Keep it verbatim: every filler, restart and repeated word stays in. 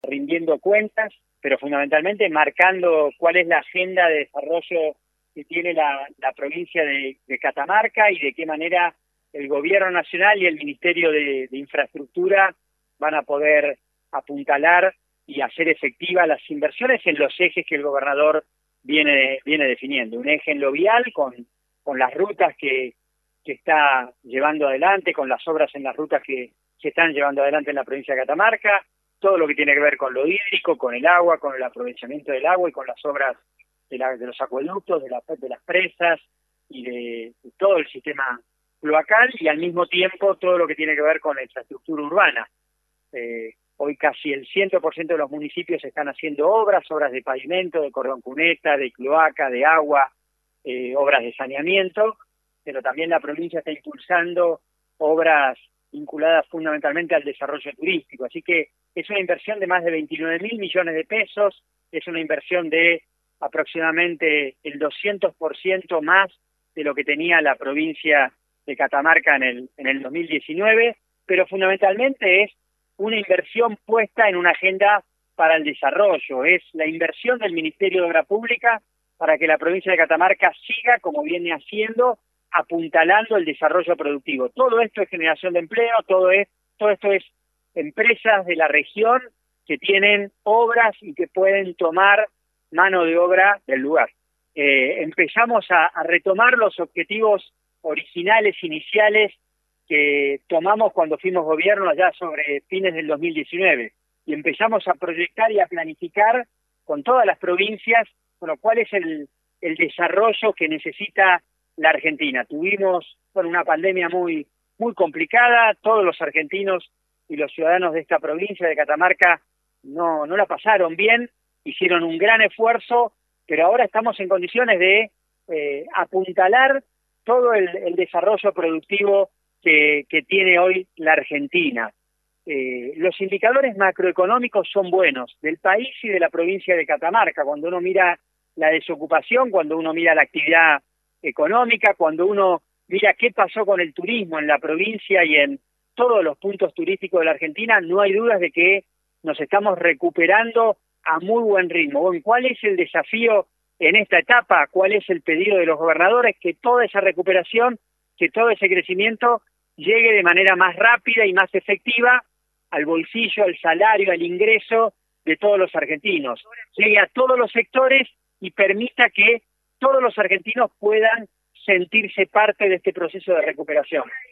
rindiendo cuentas, pero fundamentalmente marcando cuál es la agenda de desarrollo que tiene la, la provincia de, de Catamarca y de qué manera el gobierno nacional y el Ministerio de, de Infraestructura van a poder apuntalar y hacer efectivas las inversiones en los ejes que el gobernador viene, viene definiendo. Un eje en lo vial con, con las rutas que, que está llevando adelante, con las obras en las rutas que se están llevando adelante en la provincia de Catamarca, todo lo que tiene que ver con lo hídrico, con el agua, con el aprovechamiento del agua y con las obras de, la, de los acueductos, de, la, de las presas y de, de todo el sistema cloacal, y al mismo tiempo todo lo que tiene que ver con la infraestructura urbana. Eh, hoy casi el cien por ciento de los municipios están haciendo obras, obras de pavimento, de cordón cuneta, de cloaca, de agua, eh, obras de saneamiento, pero también la provincia está impulsando obras vinculadas fundamentalmente al desarrollo turístico. Así que es una inversión de más de veintinueve mil millones de pesos, es una inversión de aproximadamente el doscientos por ciento más de lo que tenía la provincia de Catamarca en el, en el dos mil diecinueve, pero fundamentalmente es una inversión puesta en una agenda para el desarrollo, es la inversión del Ministerio de Obra Pública para que la provincia de Catamarca siga, como viene haciendo, apuntalando el desarrollo productivo. Todo esto es generación de empleo, todo, es, todo esto es empresas de la región que tienen obras y que pueden tomar mano de obra del lugar. Eh, empezamos a, a retomar los objetivos originales, iniciales, que tomamos cuando fuimos gobierno allá sobre fines del dos mil diecinueve, y empezamos a proyectar y a planificar con todas las provincias, bueno, cuál es el, el desarrollo que necesita la Argentina. Tuvimos bueno, una pandemia muy, muy complicada, todos los argentinos y los ciudadanos de esta provincia de Catamarca no, no la pasaron bien, hicieron un gran esfuerzo, pero ahora estamos en condiciones de eh, apuntalar todo el, el desarrollo productivo que, que tiene hoy la Argentina. Eh, los indicadores macroeconómicos son buenos del país y de la provincia de Catamarca. Cuando uno mira la desocupación, cuando uno mira la actividad económica, cuando uno mira qué pasó con el turismo en la provincia y en todos los puntos turísticos de la Argentina, no hay dudas de que nos estamos recuperando a muy buen ritmo. Bueno, ¿cuál es el desafío en esta etapa? ¿Cuál es el pedido de los gobernadores? Que toda esa recuperación, que todo ese crecimiento llegue de manera más rápida y más efectiva al bolsillo, al salario, al ingreso de todos los argentinos. Llegue a todos los sectores y permita que todos los argentinos puedan sentirse parte de este proceso de recuperación.